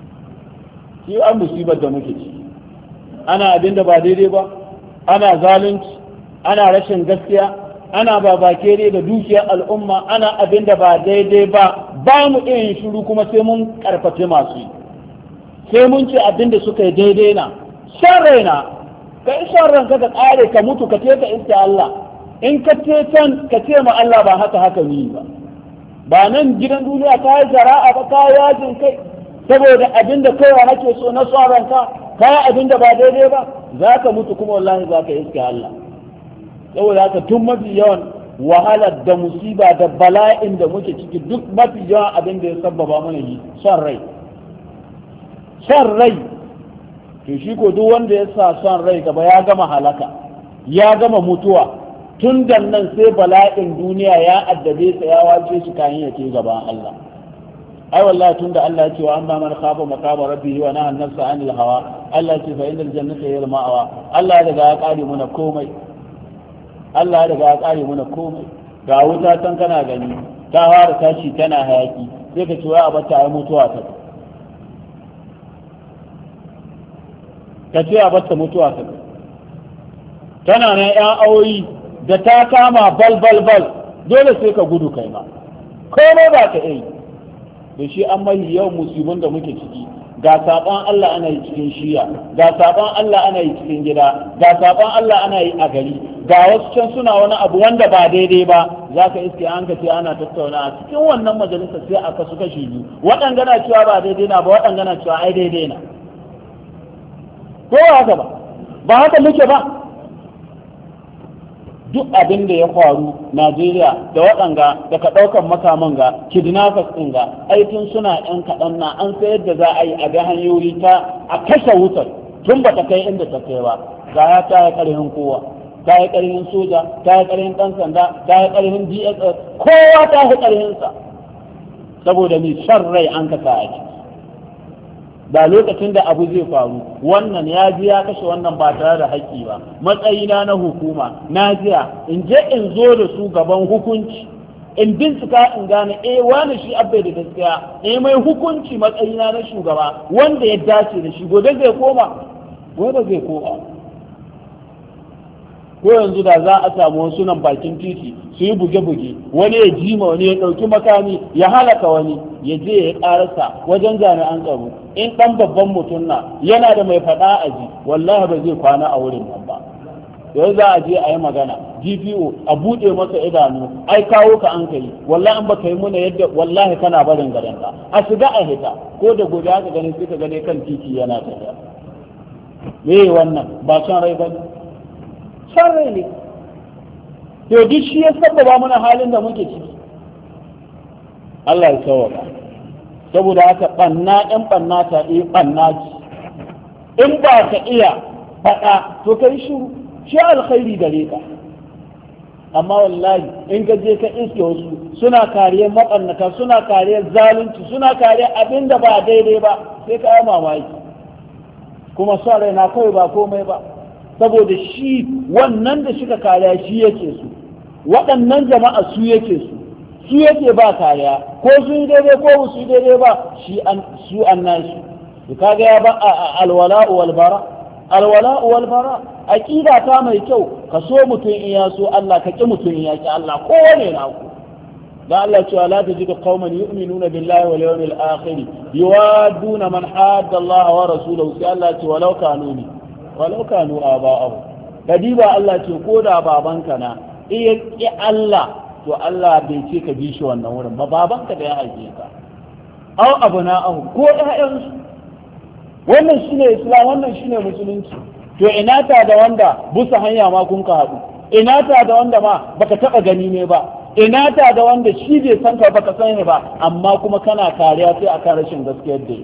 [SPEAKER 1] shi an musibar da muke ci ana abin da ba daidai ba ana zalunci ana rashin gaskiya ana babakere da dukiyar al'umma ana abin da ba daidai ba ba mu iya yin shiru kuma sai mun karfafe masu yi sai mun ce abin da suka yi daidai na shan raina ka yi shan ranka ka kare ka mutu ka ce ka iska Allah in ka ce can ka ce ma Allah ba haka ni ba ba nan gidan duniya ka yi jara'a ba ka yajin kai saboda abin da kaiwa nake so na son ranka ka yi abin da ba daidai ba za ka mutu kuma wallahi za ka iska Allah saboda haka tun mafi yawan wahalar da musiba da bala'in da muke ciki duk mafi yawan abin da ya sabbaba mana yi son rai to shi ko duk wanda ya sa son rai gaba ya gama halaka ya gama mutuwa tun da nan sai bala'in duniya ya addabe sa ya wace shi kayan ya ce gaban Allah. ai wallahi tun da Allah ya ce wa amma man khafa maqama rabbihi wa nahaa an-nafsa 'anil hawa Allah ya ce fa innal jannata hiya al-ma'wa. Allah ya riga ya kare mana komai. Allah ya riga ya kare mana komai. Ga wuta can kana gani ta fara tashi tana hayaki sai ka ce wai a bata ai mutuwa ta ka ce a bata mutuwa ta tana nan ƴan awoyi da ta kama bal dole sai ka gudu kai ma komai ba ka yi da shi an mai yau musibin da muke ciki ga saban Allah ana yi cikin shiya ga saban Allah ana yi cikin gida ga saban Allah ana yi a gari ga wasu can suna wani abu wanda ba daidai ba za ka iske an ka ce ana tattauna a cikin wannan majalisa sai a kasu kashi biyu waɗanda na cewa ba daidai na ba waɗanda na cewa ai daidai na ko haka ba haka muke ba duk abin da ya faru Najeriya da waɗanga da ka ɗaukan makaman ga kidnappers ɗin ga aikin suna ‘yan kaɗan na an sayar da za a yi a ga hanyoyi ta a kashe wutar tun ba ta kai inda ta kai ba ga ya ta yi ƙarfin kowa ta yi ƙarfin soja ta yi ƙarfin ɗan sanda ta yi ƙarfin DSS kowa ta yi ƙarfinsa saboda mai shan rai an kasa a ciki ba lokacin da abu zai faru wannan ya ji ya kashe wannan ba tare da haƙƙi ba matsayina na hukuma na jiya in je in zo da su gaban hukunci in bincika in gane wani shi abbai da gaskiya mai hukunci matsayina na shugaba wanda ya dace da shi gobe zai koma gobe zai koma ko yanzu da za a samu wasu nan bakin titi su yi buge-buge wani ya jima wani ya ɗauki makami ya halaka wani ya je ya ƙarasa wajen jami'an tsaro in ɗan babban mutum na yana da mai faɗa a ji wallahi ba zai kwana a wurin nan ba yau za a je a yi magana GPO a buɗe masa idanu ai kawo ka an kai wallahi an baka yi muna yadda wallahi kana barin garin ka a shiga a hita ko da gobe aka gani sai ka gane kan titi yana tafiya me wannan ba son rai ba ne son rai ne to duk shi ya sabbaba mana halin da muke ciki Allah ya tsawaba saboda haka banna ɗan banna ta ɗaya banna ce in ba ka iya faɗa to kai shiru shi alkhairi gare ka amma wallahi in ka je ka iske wasu suna kariyar maɓannata suna kariyar zalunci suna kariyar abin da ba daidai ba sai ka yi mamaki kuma son rai na kawai ba komai ba saboda shi wannan da suka kariya shi yake su waɗannan jama'a su yake su yake ba kariya ko su yi daidai ko su yi daidai ba su an nashi kaga ya ba alwala'u wal bara alwala'u wal bara aqida ta mai kyau ka so mutum in ya so Allah ka ki mutum in ya ki Allah kowane na ku da Allah cewa la tajidu qauman yu'minuna billahi wal yawmil akhir yuwadduna man hadda Allah wa rasulahu sai Allah ce walau kanu aba'ahu kadiba Allah ce ko da babanka na iya ki Allah to Allah bai ce ka bi shi wannan wurin ba babanka da ya haife ka aw abna'ahu ko ƴaƴansu wannan shine Islam wannan shine musulunci to ina ta da wanda busa hanya ma kun ka haɗu ina ta da wanda ma baka taɓa gani ne ba ina ta da wanda shi bai san ka baka san ba amma kuma kana kariya sai akan rashin gaskiyar da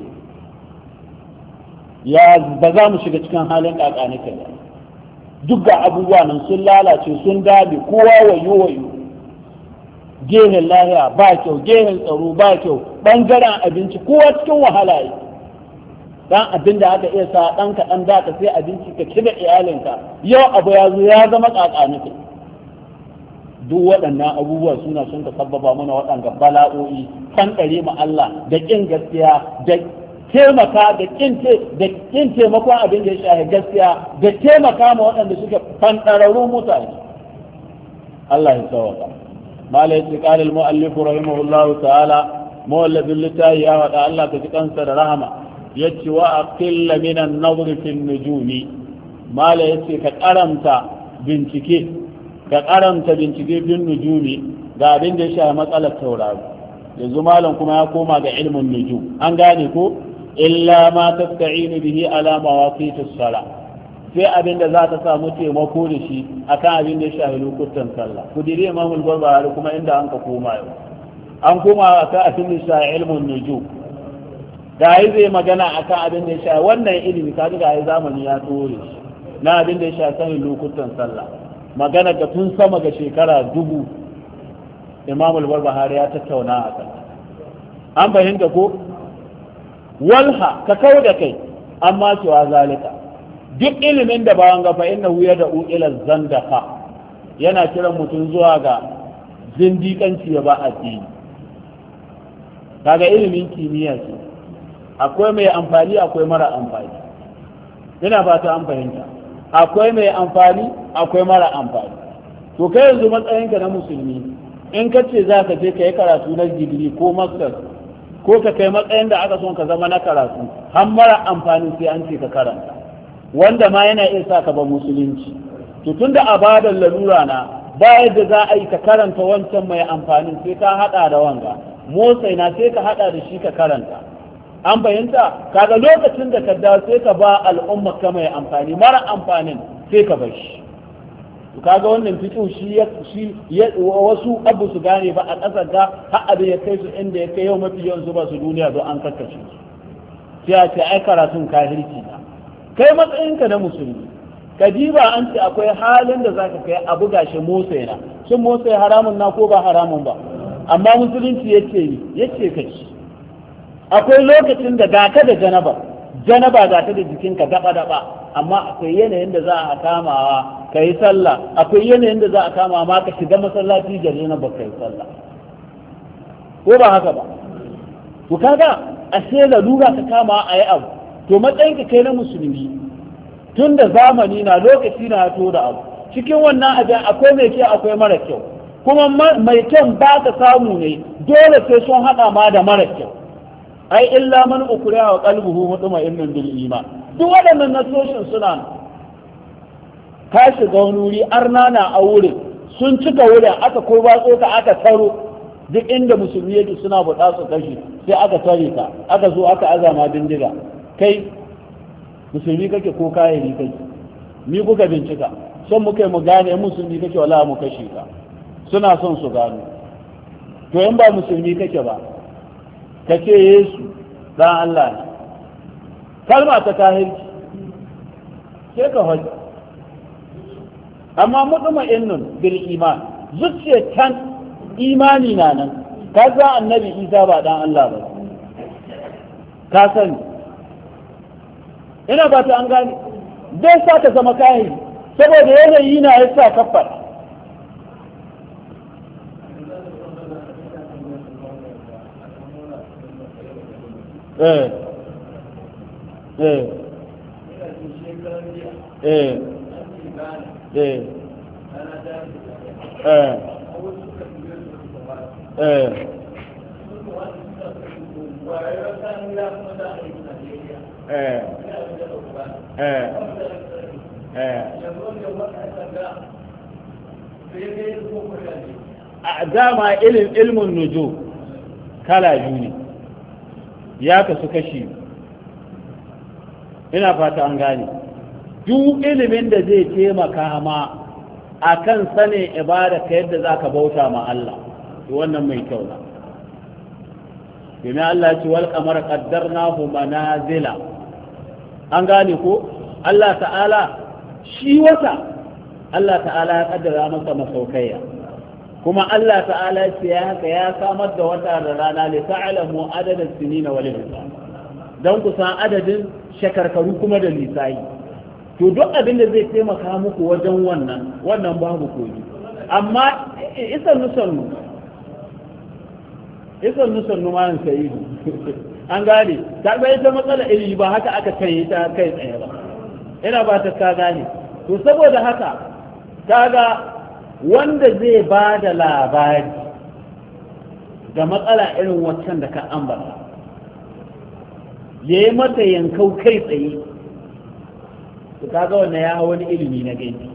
[SPEAKER 1] ya ba za mu shiga cikin halin ƙaƙanika ba duk ga abubuwa nan sun lalace sun dame kowa wayo gehen lahiya ba kyau gehen tsaro ba kyau ɓangaren abinci kowa cikin wahala yi dan abin da aka iya sa ɗan kaɗan da ka sai abinci ka ci da iyalinka yau abu ya zo ya zama ƙaƙanika duk waɗannan abubuwa suna sun ka sabbaba mana waɗanda bala'o'i kan ɗare ma Allah da ƙin gaskiya da taimaka da kin taimakon abin da ya shahi gaskiya da taimaka ma waɗanda suke fanɗararru mutane Allah ya tsawata malai ce qalil muallif rahimahullahu ta'ala muallifin littafi ya wada Allah ka ji kansa da rahama yace wa aqilla min an-nazr fi an-nujumi malai yace ka karanta bincike bin nujumi ga abin da ya shahi matsalar tauraro yanzu malam kuma ya koma ga ilmin nujum an gane ko illa ma tasta'inu bihi ala mawaqit as-salah sai abin da za ta samu taimako da shi akan abin da ya shafi lokutan sallah ku dire Imam al-Barbahari kuma inda an ka koma yau an koma akan abin da ya shafi ilmun nujum da yi zai magana akan abin da ya shafi wannan ilimi kaga ga zamani ya tsore na abin da ya shafi sanin lokutan sallah magana ga tun sama ga shekara 1000 Imam al-Barbahari ya tattauna a kan an fahimta ko walha ka kau da kai amma cewa zalika duk ilimin da bawan ga fa innahu yad'u ila zandaqa yana kiran mutum zuwa ga zindiƙanci ya ba addini kaga ilimin kimiyya ce akwai mai amfani akwai mara amfani ina fata an fahimta akwai mai amfani akwai mara amfani to kai yanzu matsayinka na musulmi in ka ce za ka je ka yi karatu na digiri ko masters ko ka kai matsayin da aka son ka zama na karatu har mara amfani sai an ce ka karanta wanda ma yana iya sa ka ba musulunci to tunda abadan lalura na ba yadda za a yi ka karanta wancan mai amfani sai ka hada da wanga motsai na sai ka hada da shi ka karanta an fahimta kaga lokacin da ka dawo sai ka ba al'umma ka mai amfani mara amfanin sai ka bar shi kaga wannan fiqhu shi wasu abu su gane ba a kasar da har abin ya kai su inda ya kai yau mafi yawan zuba su duniya don an kakkace su sai a ce ai karatun kafirci na kai matsayinka na musulmi ka diba an ce akwai halin da zaka kai abu gashi motsa yana shin motsa haramun na ko ba haramun ba amma musulunci yace ka ci akwai lokacin da ga ka da janaba ga ta da jikinka daba amma akwai yanayin da za a kamawa ka yi sallah akwai yanayin da za a kama ma ka shiga masallaci da janaba ka yi sallah ko ba haka ba to kaga ashe lalura ka kama a yi abu to matsayinka kai na musulmi tun da zamani na lokaci na to da abu cikin wannan abin akwai mai kyau akwai mara kyau kuma mai kyau ba ka samu ne dole sai sun haɗa ma da mara kyau ai illa man ukriha wa qalbuhu mutma'innun bil iman duk waɗannan nasoshin suna ka shiga wani wuri arna na a wurin sun cika wurin aka ko batso ka aka taro duk inda musulmi yake suna buɗa su kashi sai aka tare ka aka zo aka azama bindiga kai musulmi kake ko kayayyaki kake ni kuka bincika son muka yi mu gane musulmi kake wala mu kashe ka suna son su gano to in ba musulmi kake ba ka ce Yesu dan Allah ne kalma ta kahirci sai ka hoji amma mutma'innun bil iman zuciya can imani na nan ka za annabi Isa ba dan Allah ba ka sani ina ba ta an gane zai sa ka zama kahiri saboda yanayi na ya sa kafar dama ilmin nuju kala biyu ne ya kasu kashi ina fata an gane duk ilimin da zai taimaka ma akan sanin ibada ka yadda zaka bauta ma Allah to wannan mai kyau na domin Allah ya ce wal qamara qaddarnahu manazila an gane ko Allah ta'ala shi wata Allah ta'ala ya kaddara masa masaukaiya kuma Allah ta'ala ce ya haka ya samar da wata da rana li ta'lamu adadin sinina wal hisab dan ku san adadin shekarkaru kuma da lisayi to duk abin da zai taimaka muku wajen wannan babu koyi amma isan nusannu ma sayidu an gane ta bai ta matsala ilimi ba haka aka kai ta kai tsaye ba ina ba ta ka gane to saboda haka kaga wanda zai ba da labari da matsala irin waccan da ka ambata ya yi mata yankau kai tsaye to kaga wannan ya wani ilimi na gaibi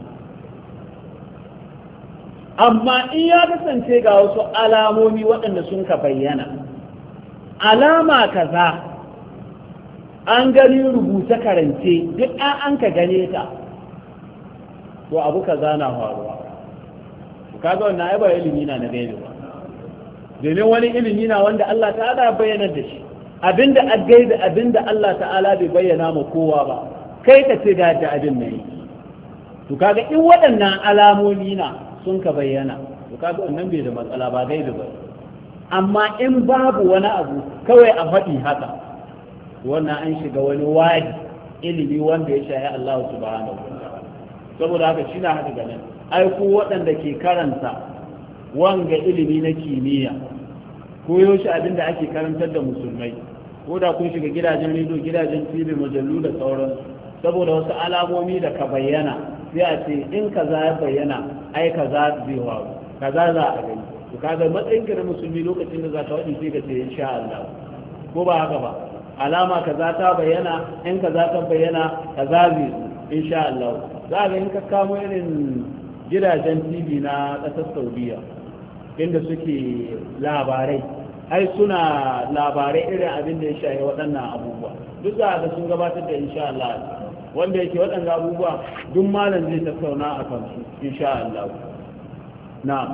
[SPEAKER 1] amma in ya kasance ga wasu alamomi waɗanda sun ka bayyana alama kaza an gani rubuta karance duk an ka gane ta to abu kaza na faruwa kaga wannan ai ba ilimi na gaibi ba domin wani ilimi na wanda Allah ta'ala bayyana da shi abinda aggaibi abinda Allah ta'ala bai bayyana ma kowa ba kai ka ce ga abin nan to kaga in waɗannan alamomi na sun ka bayyana to kaga wannan bai da matsala ba dai da ba amma in babu wani abu kawai a faɗi haka wannan an shiga wani wadi ilimi wanda ya shahi Allah subhanahu wa ta'ala saboda haka shi na haka ganin ai ku waɗanda ke karanta wanga ilimi na kimiyya ko yaushe abin da ake karantar da musulmai ko da kun shiga gidajen rediyo gidajen tv mujallu da sauran saboda wasu alamomi da ka bayyana sai a ce in kaza ya bayyana ai kaza zai faru kaza za a gani to kaga matsayin ka na musulmi lokacin da za ka wadi sai ka ce insha Allah ko ba haka ba alama kaza ta bayyana in kaza ta bayyana kaza zai insha Allah za ga in ka kamo irin gidajen tv na ƙasar Saudiya inda suke labarai ai suna labarai irin abin da ya shahi waɗannan abubuwa duk za ga sun gabatar da insha Allah wanda yake waɗannan abubuwa duk malam zai tattauna a kan su insha Allah na'am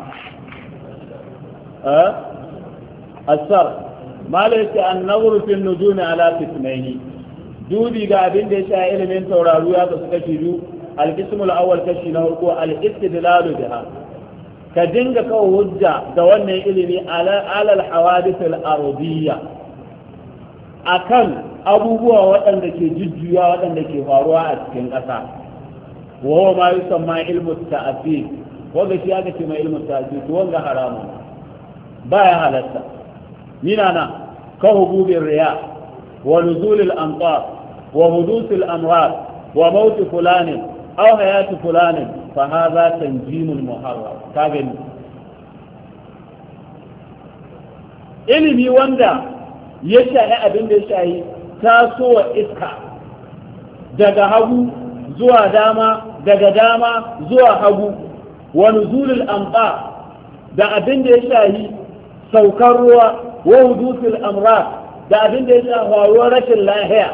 [SPEAKER 1] asar malam yake an-nazru fi an-nujumi ala qismayni dubi ga abin da ya shahi ilimin tauraro ya ga suka biyu al-qism al-awwal kashi na farko al-istidlalu biha ka dinga kawo hujja da wannan ilimi alal hawadith al-ardiyya akan abubuwa waɗanda ke jujjuya waɗanda ke faruwa a cikin ƙasa wa huwa ma yusamma ilmu ta'fir wanda shi aka ce mai ilmu ta'fir to wanga haramun baya halatta mina na ka hububir riya wa nuzul al-amtar wa huduth al-amrad wa maut fulani aw hayat fulani فهذا تنجيم المحرم كاغني ilimi wanda ya shahi abin da ya shahi tasowa iska daga hagu zuwa dama daga dama zuwa hagu wa nuzulul amqa da abin da ya shahi saukar ruwa wa hudusul amrad da abin da ya shahi faruwar rashin lahiya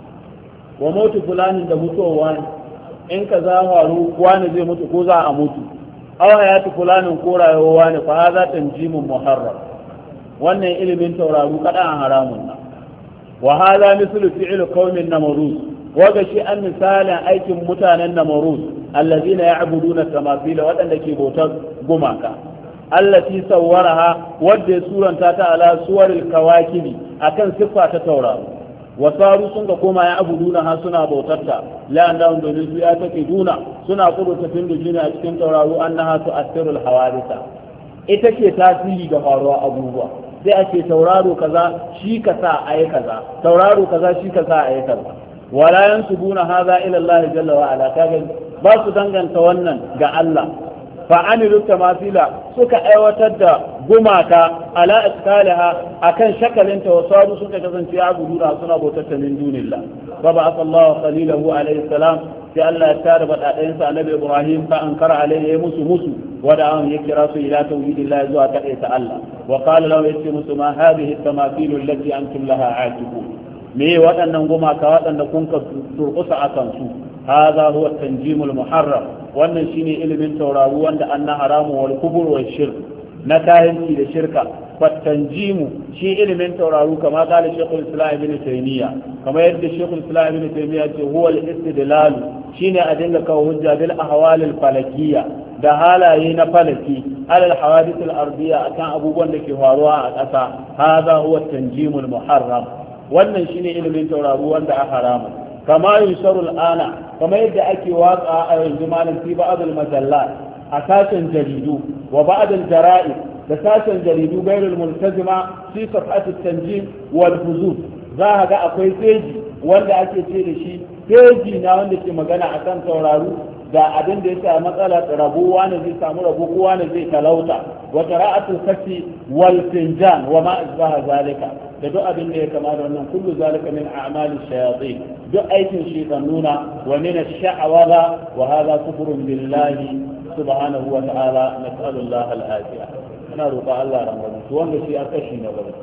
[SPEAKER 1] wa mautu fulanin da mutuwa ne in ka za faru wani zai mutu ko za a mutu aw hayatu fulanin ko rayuwa wani fa hadha tanjimun muharram wannan ilimin tauraru kada an haramun nan wa hadha mislu fi'l qaumin namrud wa ga shi an misalin aikin mutanen namrud allazina ya'buduna tamathila wadanda ke bautar gumaka allati sawwaraha wadda suranta ta ala suwaril kawakibi akan siffa ta tauraro wasaru sun ga koma ya abuduna ha suna bautarta la'an da domin su ya take duna suna kudu tafin da jini a cikin tauraro annaha tu'athirul hawadisa ita ke tasiri ga faruwa abubuwa sai a ce tauraro kaza shi ka sa ayi kaza tauraro kaza shi ka sa ayi kaza wala yansubuna hadha ila Allah jalla wa ala kaga ba su danganta wannan ga Allah fa amilu tamasila suka aiwatar da gumaka ala iskalaha akan shakalinta wa sabu suka kasance ya gudu da suna bautar ta min dunillah wa ba'atha Allah khalilahu alayhi salam sai Allah ya tare badaɗayan sa annabi Ibrahim fa ankara alayhi musu wa da an yakira su ila tauhidillah zuwa ta Allah wa qala lahu yati musu ma hadhihi tamathil allati antum laha aakifun me waɗannan gumaka waɗanda kun ka turkusa akan su هذا هو التنجيم المحرم wannan shine ilimin tauraro wanda anna haramu wal kubur wal shirk na kayanci da shirka fatanjimu shi ilimin tauraro kama kala shaykhul islam ibn taymiya kama yadda shaykhul islam ibn taymiya ce huwa al istidlal shine a dinga kawo hujja bil ahwal al falakiyya da halaye na falaki alal hawadith al ardiyya akan abubuwan da ke faruwa a ƙasa hadha huwa at-tanjim al muharram wannan shine ilimin tauraro wanda a haramu kama yusharu al-ana kama yadda ake watsa a yanzu malam fi ba'd al-majallat a sashen jaridu wa ba'd al-jara'id da sashen jaridu gairul multazima fi safhat at-tanjim wal huzur za ga akwai peji wanda ake ce da shi peji na wanda ke magana akan tauraro da abin da ya sa matsala rabo wani zai samu rabo ko wani zai talauta wa qira'atul khati wal finjan wa ma asbaha zalika da duk abin da ya kama da wannan kullu zalika min a'mali shayatin duk aikin shaytanuna wa min ash-sha'wala wa hadha kufrun billahi subhanahu wa ta'ala nas'alu Allah al-afiya ana roƙa Allah rahmatu to wanda shi aka shi na gaba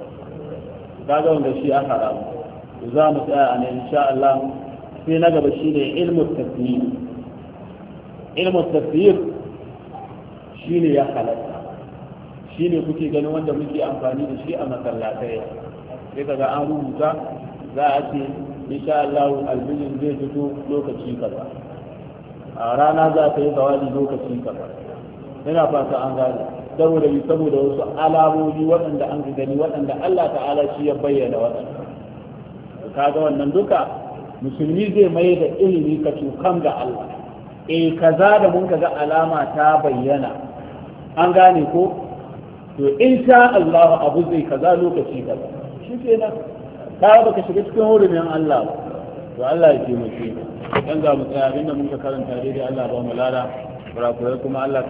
[SPEAKER 1] kaga wanda shi aka haramu za mu tsaya a nan insha Allah sai na gaba shine ilmu tafsir ilmu tafsir shine ya halatta shine kuke ganin wanda muke amfani da shi a masallatai sai kaga an rubuta za a ce insha Allah albijin zai fito lokaci kaza a rana za ta yi zawali lokacin ka ina fata an gane saboda wasu alamomi waɗanda an gani waɗanda Allah ta'ala shi ya bayyana waɗanda kaga wannan duka musulmi zai mai da ilimi ka tukan ga Allah kaza da mun ga alama ta bayyana an gane ko to in sha Allah abu zai kaza lokaci kaza shi kenan ka baka shiga cikin hurumin Allah to Allah ya taimake mu dan za mu tsaya abinda mun ka karanta daidai Allah ba mu lada kurakurai kuma Allah